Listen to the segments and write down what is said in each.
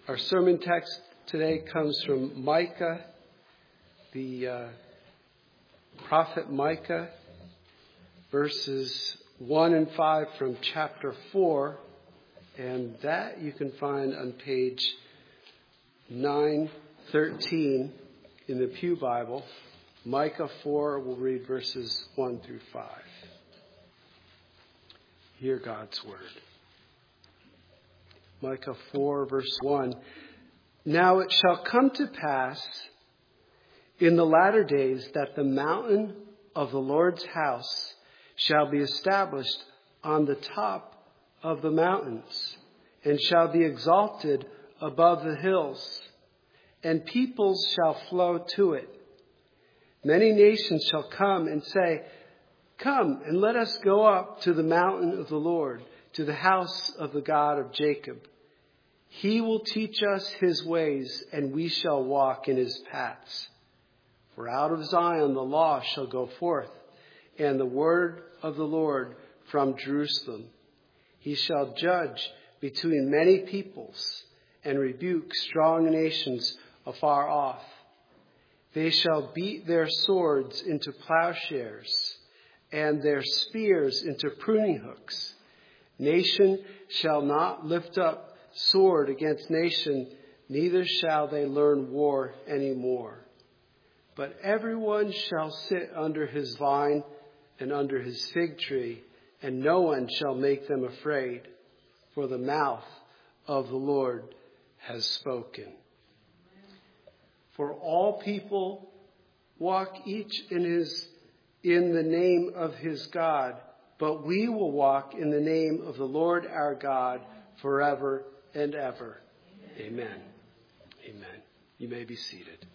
Our sermon text today comes from Micah, the prophet Micah, verses 1 and 5 from chapter 4, and that you can find on page 913 in the Pew Bible. Micah 4, we'll read verses 1 through 5. Hear God's word. Micah 4, verse 1. Now it shall come to pass in the latter days that the mountain of the Lord's house shall be established on the top of the mountains, and shall be exalted above the hills, and peoples shall flow to it. Many nations shall come and say, Come and let us go up to the mountain of the Lord, to the house of the God of Jacob. He will teach us his ways, and we shall walk in his paths. For out of Zion the law shall go forth, and the word of the Lord from Jerusalem. He shall judge between many peoples, and rebuke strong nations afar off. They shall beat their swords into plowshares, and their spears into pruning hooks. Nation shall not lift up sword against nation, neither shall they learn war any more. But everyone shall sit under his vine and under his fig tree, and no one shall make them afraid, for the mouth of the Lord has spoken. For all people walk each in the name of his God, but we will walk in the name of the Lord our God forever and ever. Amen. Amen. You may be seated.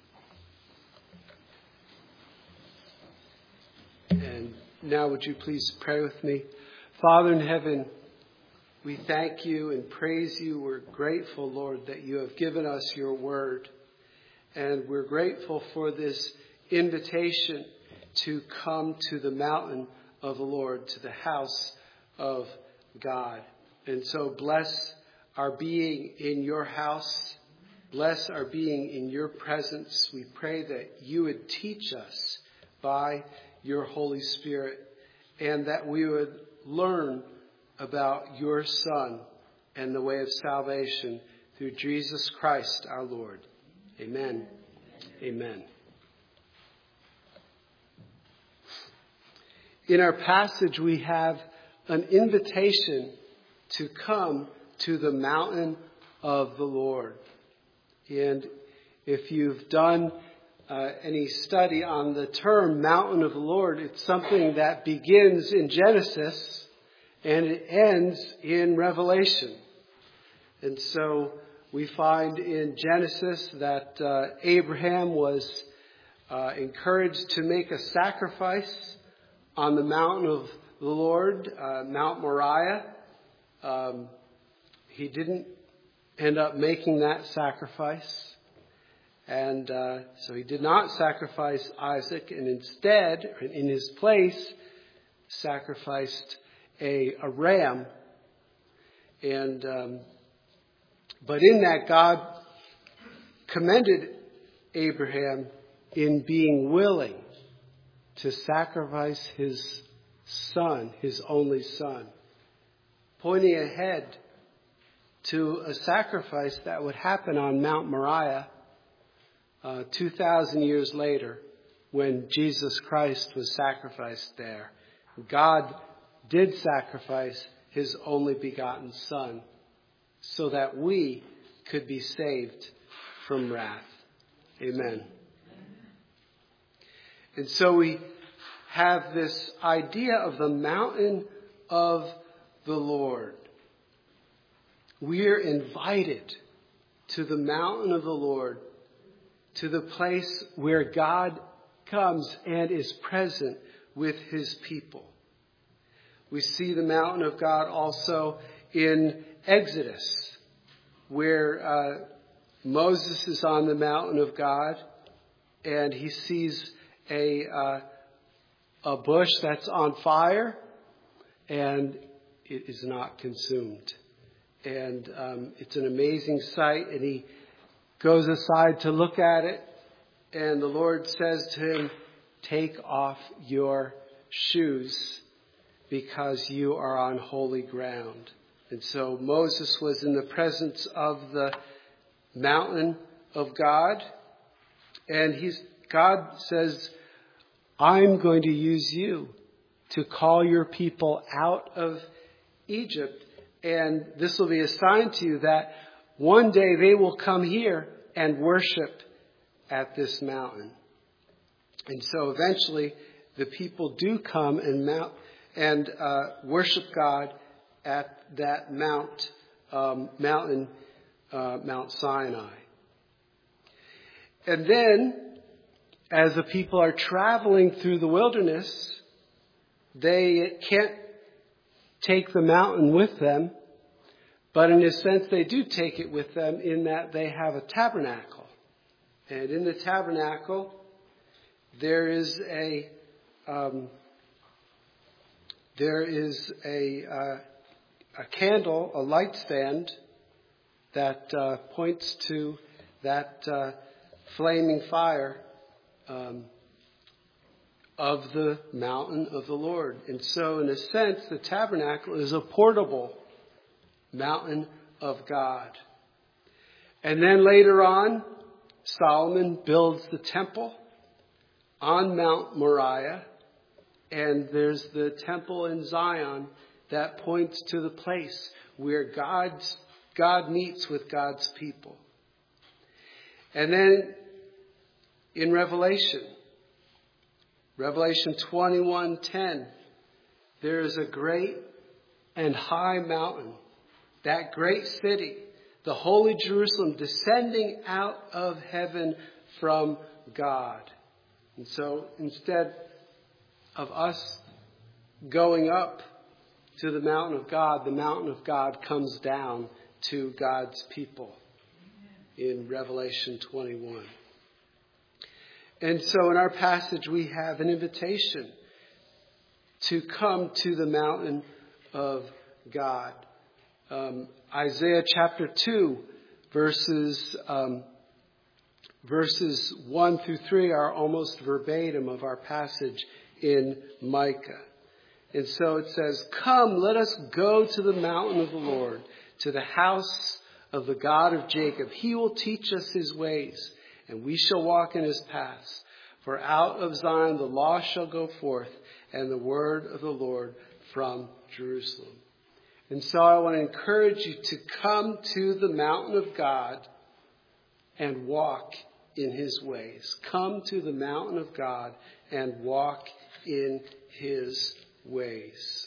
And now would you please pray with me? Father in heaven, we thank you and praise you. We're grateful, Lord, that you have given us your word. And we're grateful for this invitation to come to the mountain of the Lord, to the house of God. And so bless our being in your house. Bless our being in your presence. We pray that you would teach us by your Holy Spirit, and that we would learn about your Son and the way of salvation through Jesus Christ our Lord. Amen. Amen. In our passage, we have an invitation to come to the mountain of the Lord. And if you've done any study on the term mountain of the Lord, it's something that begins in Genesis and it ends in Revelation. And so we find in Genesis that Abraham was encouraged to make a sacrifice on the mountain of the Lord, Mount Moriah. He didn't end up making that sacrifice. And so he did not sacrifice Isaac, and instead, in his place, sacrificed a ram. And but in that, God commended Abraham in being willing to sacrifice his son, his only son, pointing ahead to a sacrifice that would happen on Mount Moriah 2,000 years later when Jesus Christ was sacrificed there. God did sacrifice his only begotten Son so that we could be saved from wrath. Amen. And so we have this idea of the mountain of the Lord. We're invited to the mountain of the Lord, to the place where God comes and is present with his people. We see the mountain of God also in Exodus, where Moses is on the mountain of God and he sees a bush that's on fire and it is not consumed. And it's an amazing sight. And he goes aside to look at it. And the Lord says to him, take off your shoes because you are on holy ground. And so Moses was in the presence of the mountain of God. And God says, I'm going to use you to call your people out of Egypt. And this will be a sign to you that one day they will come here and worship at this mountain. And so eventually the people do come and worship God at that mountain, Mount Sinai. And then, as the people are traveling through the wilderness, they can't take the mountain with them, but in a sense they do take it with them in that they have a tabernacle. And in the tabernacle, there is a candle, a light stand that points to that flaming fire of the mountain of the Lord. And so, in a sense, the tabernacle is a portable mountain of God. And then later on, Solomon builds the temple on Mount Moriah, and there's the temple in Zion that points to the place where God meets with God's people. And then in Revelation 21:10, there is a great and high mountain, that great city, the holy Jerusalem, descending out of heaven from God. And so instead of us going up to the mountain of God comes down to God's people in Revelation 21. And so in our passage we have an invitation to come to the mountain of God. Isaiah chapter 2, verses 1 through 3 are almost verbatim of our passage in Micah. And so it says, come, let us go to the mountain of the Lord, to the house of the God of Jacob. He will teach us his ways, and we shall walk in his paths. For out of Zion the law shall go forth, and the word of the Lord from Jerusalem. And so I want to encourage you to come to the mountain of God and walk in his ways. Come to the mountain of God and walk in his ways.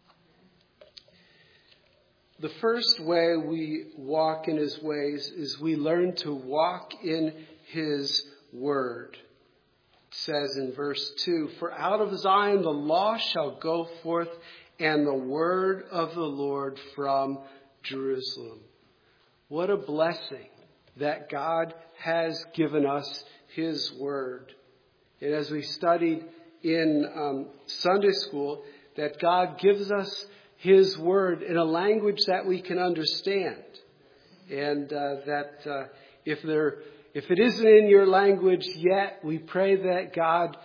The first way we walk in his ways is we learn to walk in his word. It says in verse 2, for out of Zion the law shall go forth, and the word of the Lord from Jerusalem. What a blessing that God has given us his word. And as we studied in Sunday school, that God gives us his word in a language that we can understand. And that if it isn't in your language yet, we pray that God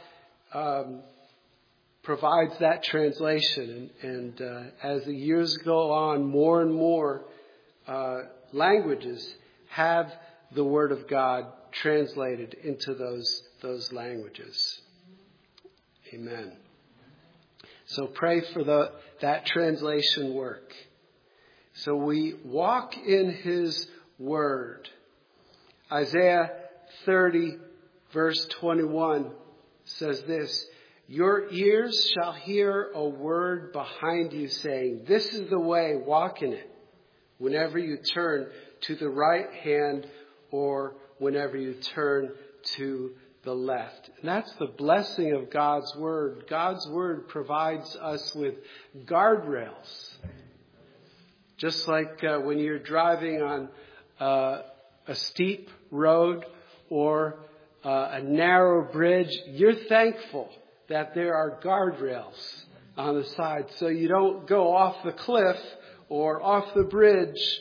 provides that translation. And as the years go on, more and more languages have the Word of God translated into those languages. Amen. So pray for that translation work. So we walk in his word. Isaiah 30 verse 21 says this, your ears shall hear a word behind you saying, this is the way, walk in it. Whenever you turn to the right hand or whenever you turn to the left. And that's the blessing of God's word. God's word provides us with guardrails. Just like when you're driving on a steep road or a narrow bridge, you're thankful that there are guardrails on the side so you don't go off the cliff or off the bridge.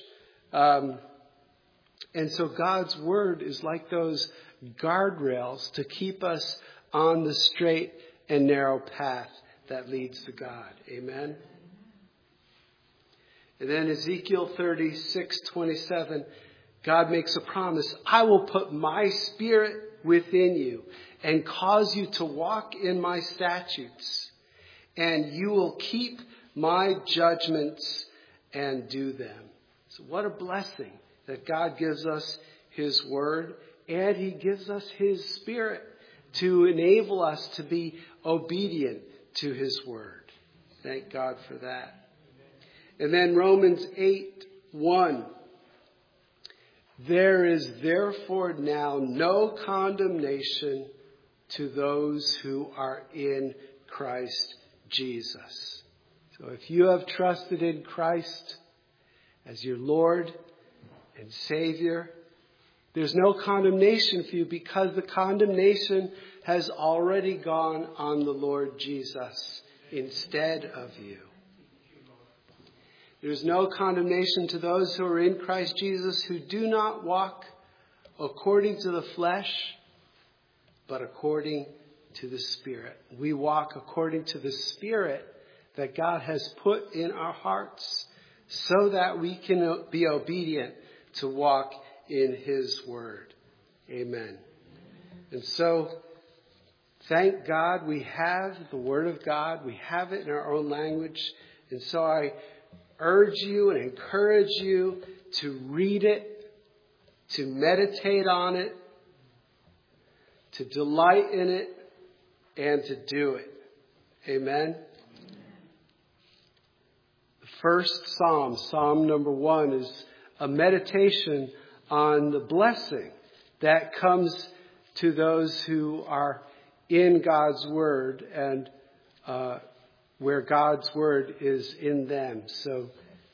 And so God's word is like those guardrails to keep us on the straight and narrow path that leads to God. Amen. And then Ezekiel 36:27, God makes a promise. I will put my spirit within you and cause you to walk in my statutes, and you will keep my judgments and do them. So what a blessing that God gives us his word, and he gives us his spirit to enable us to be obedient to his word. Thank God for that. And then Romans 8:1. There is therefore now no condemnation to those who are in Christ Jesus. So if you have trusted in Christ as your Lord and Savior, there's no condemnation for you, because the condemnation has already gone on the Lord Jesus instead of you. There's no condemnation to those who are in Christ Jesus, who do not walk according to the flesh, but according to the Spirit. We walk according to the Spirit that God has put in our hearts, so that we can be obedient to walk in his word. Amen. And so, thank God we have the word of God. We have it in our own language. And so I urge you and encourage you to read it, to meditate on it, to delight in it, and to do it. Amen. The first Psalm, Psalm number 1, is a meditation on the blessing that comes to those who are in God's word, and where God's word is in them. So,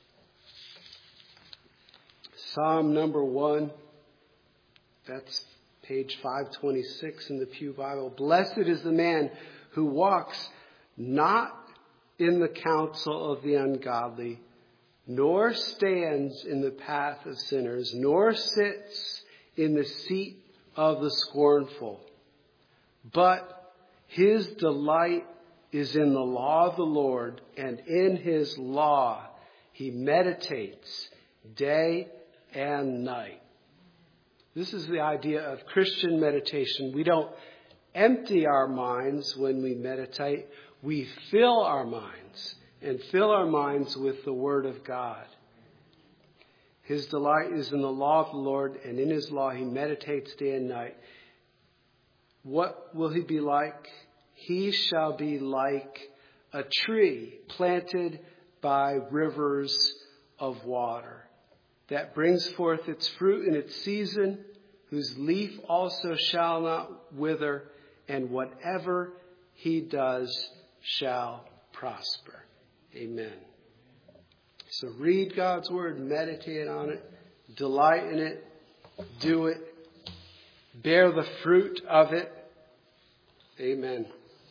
Psalm number 1, that's page 526 in the Pew Bible. Blessed is the man who walks not in the counsel of the ungodly, nor stands in the path of sinners, nor sits in the seat of the scornful. But his delight is in the law of the Lord, and in his law he meditates day and night. This is the idea of Christian meditation. We don't empty our minds when we meditate. We fill our minds, and fill our minds with the word of God. His delight is in the law of the Lord, and in his law he meditates day and night. What will he be like? He shall be like a tree planted by rivers of water, that brings forth its fruit in its season, whose leaf also shall not wither, and whatever he does shall prosper. Amen. So read God's word, meditate on it, delight in it, do it, bear the fruit of it. Amen.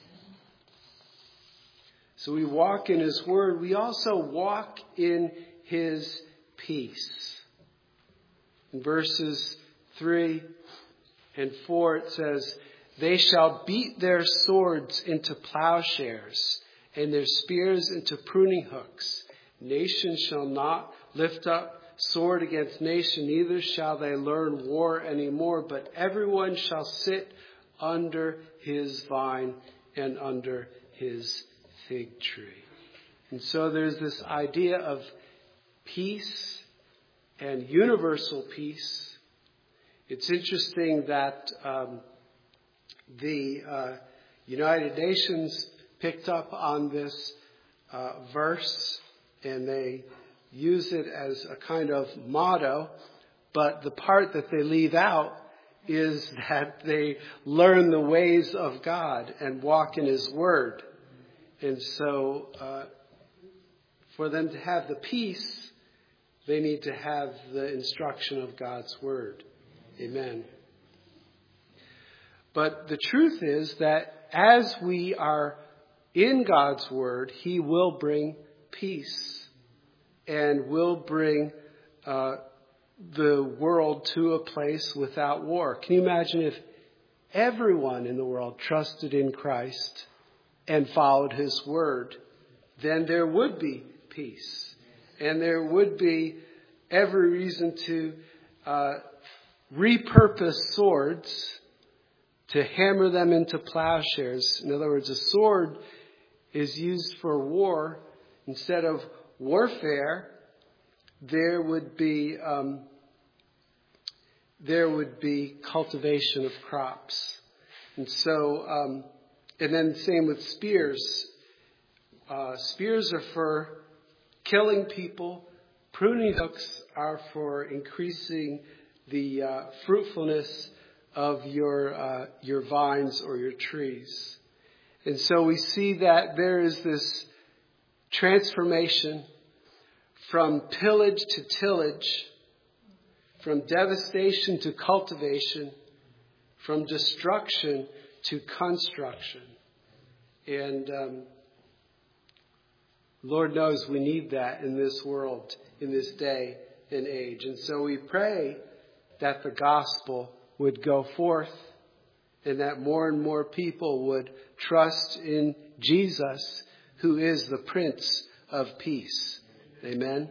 So we walk in his word. We also walk in his peace. In verses 3 and 4 it says, they shall beat their swords into plowshares and their spears into pruning hooks. Nation shall not lift up sword against nation, neither shall they learn war anymore, but everyone shall sit under his vine and under his fig tree. And so there's this idea of peace and universal peace. It's interesting that the United Nations picked up on this verse, and they use it as a kind of motto, but the part that they leave out is that they learn the ways of God and walk in his word. And so for them to have the peace, they need to have the instruction of God's word. Amen. But the truth is that as we are in God's word, he will bring peace. and will bring the world to a place without war. Can you imagine if everyone in the world trusted in Christ and followed his word? Then there would be peace. And there would be every reason to repurpose swords to hammer them into plowshares. In other words, a sword is used for war. Instead of warfare, there would be cultivation of crops. And so, and then same with spears. Spears are for killing people. Pruning hooks are for increasing the fruitfulness of your vines or your trees. And so we see that there is this transformation from pillage to tillage, from devastation to cultivation, from destruction to construction. And Lord knows we need that in this world, in this day and age. And so we pray that the gospel would go forth and that more and more people would trust in Jesus, who is the Prince of Peace. Amen.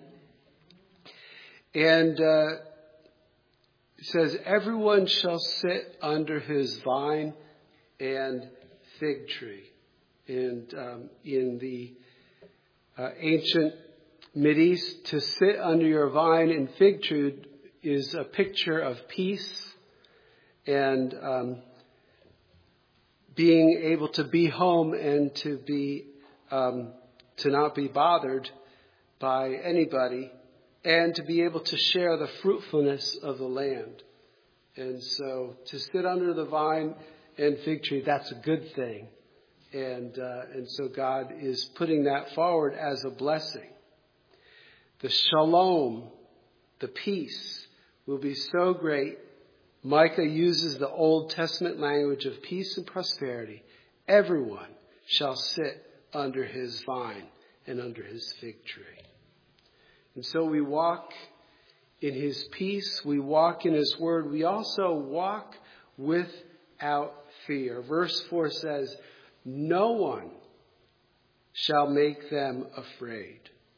And it says, everyone shall sit under his vine and fig tree. And in the ancient Mideast, to sit under your vine and fig tree is a picture of peace and being able to be home and to not be bothered by anybody, and to be able to share the fruitfulness of the land. And so to sit under the vine and fig tree, that's a good thing. And so God is putting that forward as a blessing. The shalom, the peace, will be so great. Micah uses the Old Testament language of peace and prosperity. Everyone shall sit under his vine and under his fig tree. And so we walk in his peace. We walk in his word. We also walk without fear. Verse 4 says, no one shall make them afraid.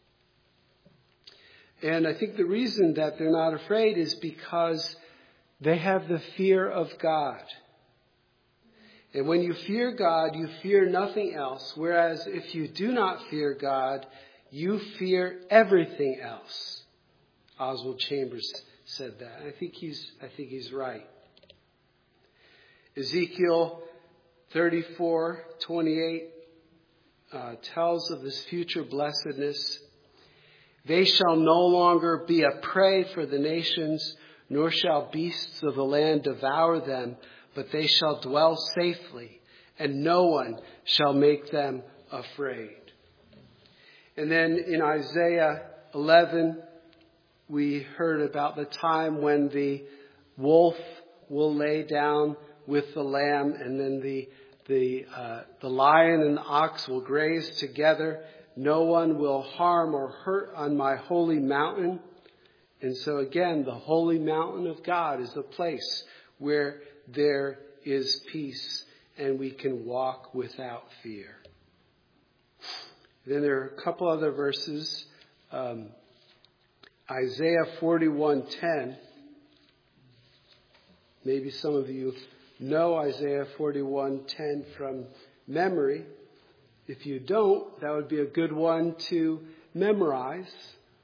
And I think the reason that they're not afraid is because they have the fear of God. And when you fear God, you fear nothing else. Whereas if you do not fear God, you fear everything else. Oswald Chambers said that. I think he's right. Ezekiel 34:28 tells of this future blessedness. They shall no longer be a prey for the nations, nor shall beasts of the land devour them, but they shall dwell safely, and no one shall make them afraid. And then in Isaiah 11, we heard about the time when the wolf will lay down with the lamb, and then the lion and the ox will graze together. No one will harm or hurt on my holy mountain. And so again, the holy mountain of God is the place where there is peace and we can walk without fear. Then there are a couple other verses. Isaiah 41:10. Maybe some of you know Isaiah 41:10 from memory. If you don't, that would be a good one to memorize,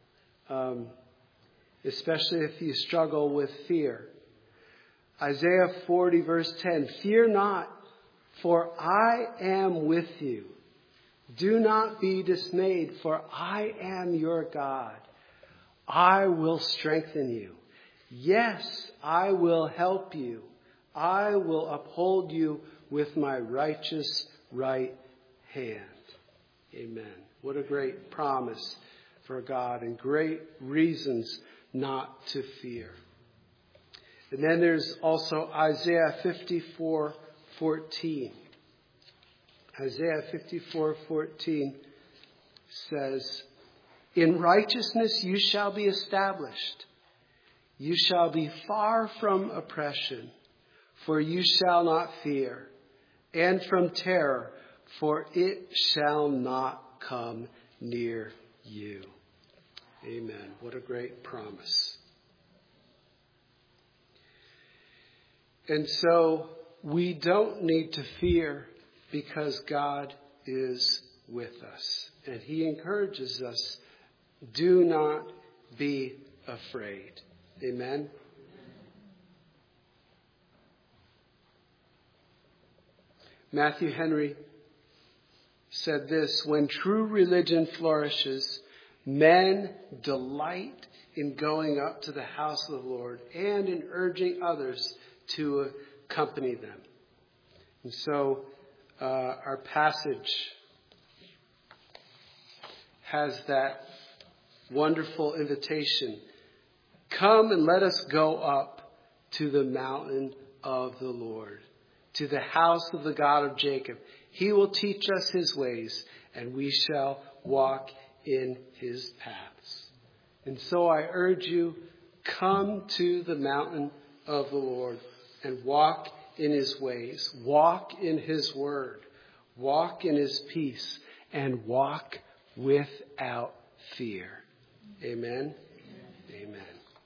especially if you struggle with fear. Isaiah 40 verse 10, fear not, for I am with you. Do not be dismayed, for I am your God. I will strengthen you. Yes, I will help you. I will uphold you with my righteous right hand. Amen. What a great promise for God and great reasons not to fear. And then there's also Isaiah 54:14. Isaiah 54:14 says, In righteousness you shall be established. You shall be far from oppression, for you shall not fear, and from terror, for it shall not come near you. Amen. What a great promise. And so we don't need to fear because God is with us. And he encourages us, do not be afraid. Amen. Matthew Henry said this: when true religion flourishes, men delight in going up to the house of the Lord and in urging others to accompany them. And so our passage has that wonderful invitation. Come and let us go up to the mountain of the Lord, to the house of the God of Jacob. He will teach us his ways, and we shall walk in his paths. And so I urge you, come to the mountain of the Lord and walk in his ways, walk in his word, walk in his peace, and walk without fear. Amen. Amen.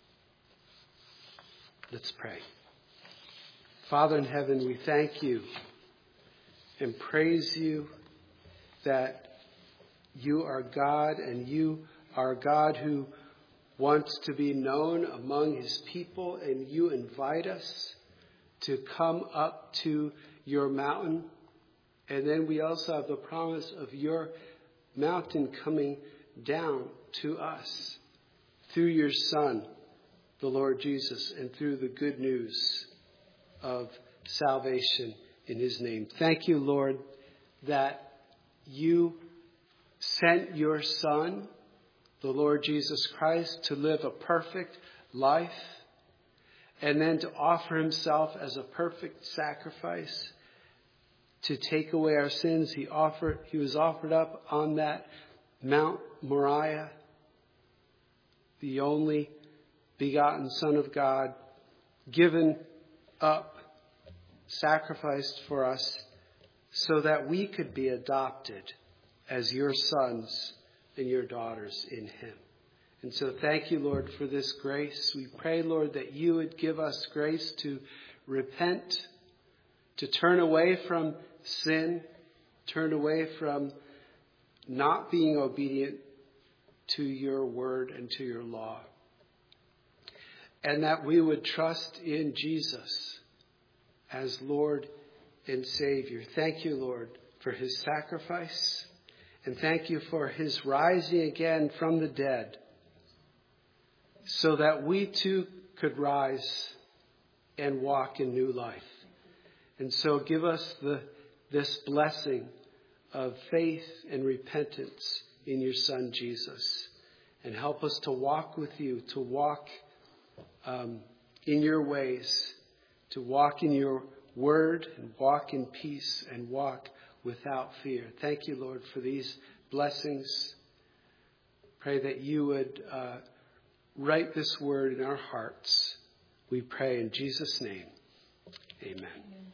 Let's pray. Father in heaven, we thank you and praise you that you are God, and you are God who wants to be known among his people, and you invite us to come up to your mountain. And then we also have the promise of your mountain coming down to us through your Son, the Lord Jesus, and through the good news of salvation in his name. Thank you, Lord, that you sent your Son, the Lord Jesus Christ, to live a perfect life and then to offer himself as a perfect sacrifice to take away our sins. He was offered up on that Mount Moriah, the only begotten Son of God, given up, sacrificed for us so that we could be adopted as your sons and your daughters in him. And so thank you, Lord, for this grace. We pray, Lord, that you would give us grace to repent, to turn away from sin, turn away from not being obedient to your word and to your law. And that we would trust in Jesus as Lord and Savior. Thank you, Lord, for his sacrifice. And thank you for his rising again from the dead, so that we too could rise and walk in new life. And so give us this blessing of faith and repentance in your Son, Jesus. And help us to walk with you, to walk in your ways, to walk in your word, and walk in peace, and walk without fear. Thank you, Lord, for these blessings. Pray that you would write this word in our hearts. We pray in Jesus' name. Amen.